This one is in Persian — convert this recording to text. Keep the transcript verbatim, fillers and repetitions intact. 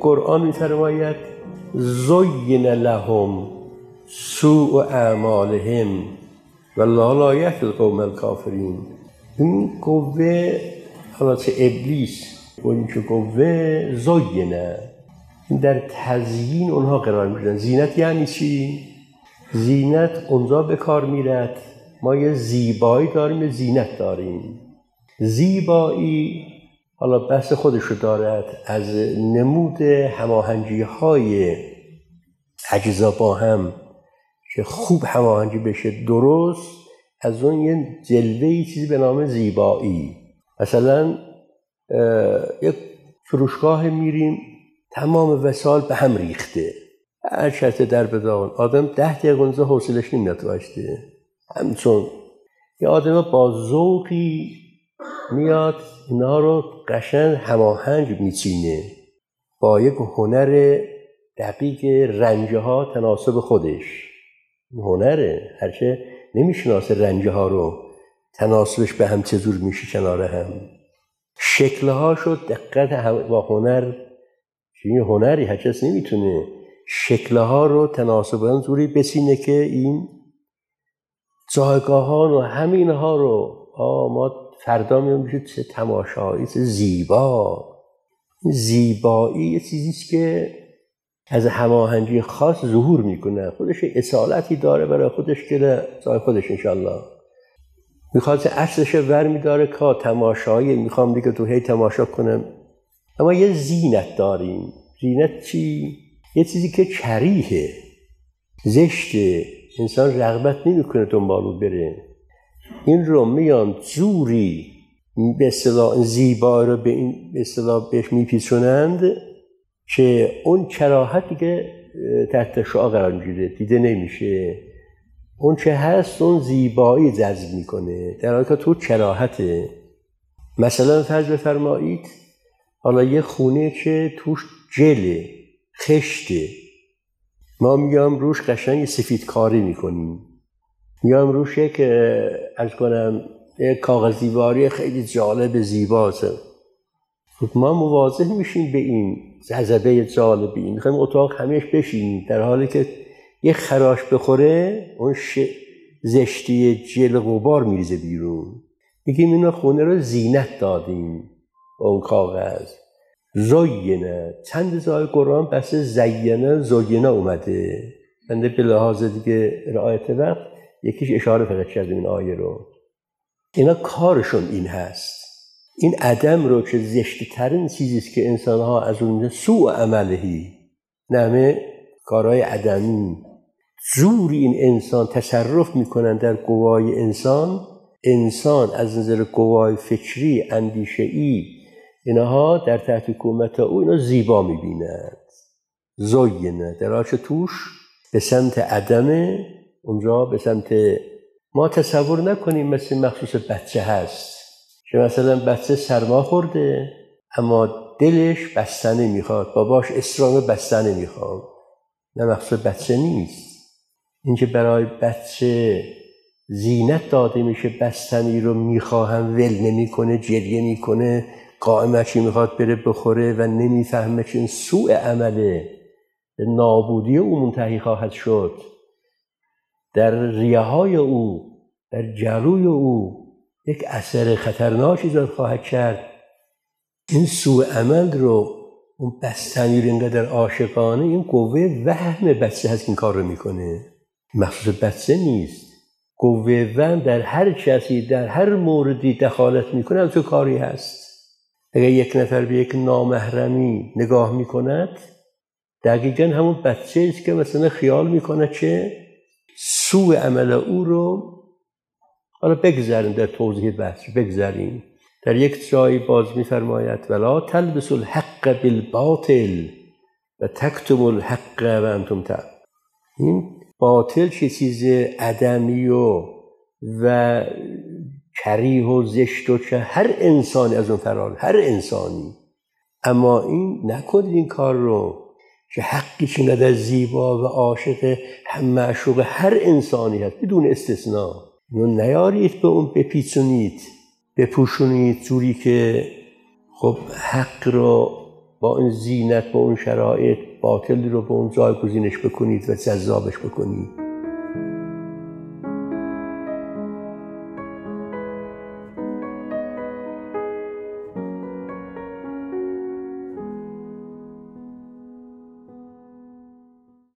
قرآن می‌فرماید زین لهم سوء اعمالهم والله لا یهدی القوم الکافرین. این قوه حالا چه ابلیس و این که قوه زینه در تزیین اونها قرار می‌گیرن. زینت یعنی چی؟ زینت اونجا به کار میرد ما یه زیبایی داریم، یه زینت داریم. زیبایی حالا بحث خودشو دارد، از نمود هماهنگی های اجزا با هم که خوب هماهنگی بشه درست، از اون یه جلوه‌ای چیزی به نام زیبایی. مثلا یک فروشگاه میریم تمام وسایل به هم ریخته، هر شرط در بدان آدم ده دقیقه اونجا حوصلش نمیاد وایسته. همچون یه آدم با ذوقی میاد اینا رو قشنگ هماهنگ میچینه با یک هنر دقیق، رنجه ها تناسب خودش. هنره، هرچه نمیشناسه رنجه ها رو تناسبش به هم چجور میشه کنار هم، شکلها شد دقت با هنر. این هنری هر کس نمیتونه شکلها رو تناسب هم زوری بسینه که این جایگاهان و همینها رو آه ما فردا میام میشه چه تماشایی، چه زیبا. زیبایی یه چیزیست که از هماهنگی خاص ظهور میکنه، خودش اصالتی داره برای خودش که جای خودش انشالله میخواد اصلش ور میداره که تماشایی میخوام دیگه تو هی تماشا کنم. اما یه زینت داریم. زینت چی؟ یه چیزی که کریهه، زشته، انسان رغبت نمیکنه دنبالو بره. این رو میان زوری به اصطلاح زیبایی رو به این به اصطلاح بهش میپیچونند که اون کراهت دیگه تحت شعاع قرار میگیره، دیده نمیشه. اون چه هست اون زیبایی جذب میکنه در حالی که تو کراهته. مثلا فرض بفرمایید حالا یه خونه که توش جله، خشته، ما میام روش قشنگ سفید کاری میکنیم، میام روش یک عرض کنم یک کاغذ دیواری خیلی جالب زیباست. خب ما مواظب میشیم به این جذبه جالبی، میخوایم اتاق همیشه بشینیم، در حالی که یه خراش بخوره اون ش... زشتی جل غبار میریزه بیرون. میگیم اینا خونه رو زینت دادیم با اون کاغذ. زینه چند جای قرآن بس زینه زینه اومده، بنده به لحاظ دیگه رعایت وقت یکیش اشاره فقط کردیم این آیه رو. اینا کارشون این هست، این عدم رو که زشت ترین چیزیست که انسان ها از اون سوء عملهی نمه کارهای عدمی زوری این انسان تصرف میکنن در قوای انسان. انسان از نظر قوای فکری، اندیشه‌ای اینها در تحت حکومت او اینا زیبا میبینند. زینه در آنچه توش به سمت عدم، اونجا به سمت ما تصور نکنیم مثل مخصوص بچه هست که مثلا بچه سرما خورده اما دلش بستنی میخواد، باباش اصرار بستنی میخواد. نه مخصوص بچه نیست. این که برای بچه زینت داده میشه بستنی رو میخواهم ول نمیکنه، جریه میکنه، قائمچی میخواد بره بخوره و نمیفهمه که این سوء عمله نابودی او منتهی خواهد شد، در ریه های او، در جلوی او یک اثر خطرناکی ایجاد خواهد کرد. این سوء عمل رو اون بستنی رو اینقدر عاشقانه، این قوه وهم بچه هست که این کار رو میکنه، مخصوص بچه نیست. قوه وهم در هر کسی در هر موردی دخالت میکنه، هم تو کاری هست. اگر یک نفر به یک نامحرمی نگاه میکند، دقیقاً همون بچه است که مثلا خیال میکنه که سوء عمل او رو، حالا بگذاریم در توضیح بحث بگذاریم، در یک جایی باز میفرماید ولا تلبسوا الحق بالباطل و تکتموا الحق و انتم تعلمون. این باطل چه چیز عدمی و و کریه و زشت و چه هر انسانی از اون فرار، هر انسانی. اما این نکنید این کار رو که حقی چه ندر زیبا و عاشق هم معشوق هر انسانی هست بدون استثناء. اینو نیارید به اون بپیچونید، بپوشونید جوری که خب حق رو با این زینت، با اون شرایط باطل رو به اون جایگزینش بکنید و جذابش بکنید.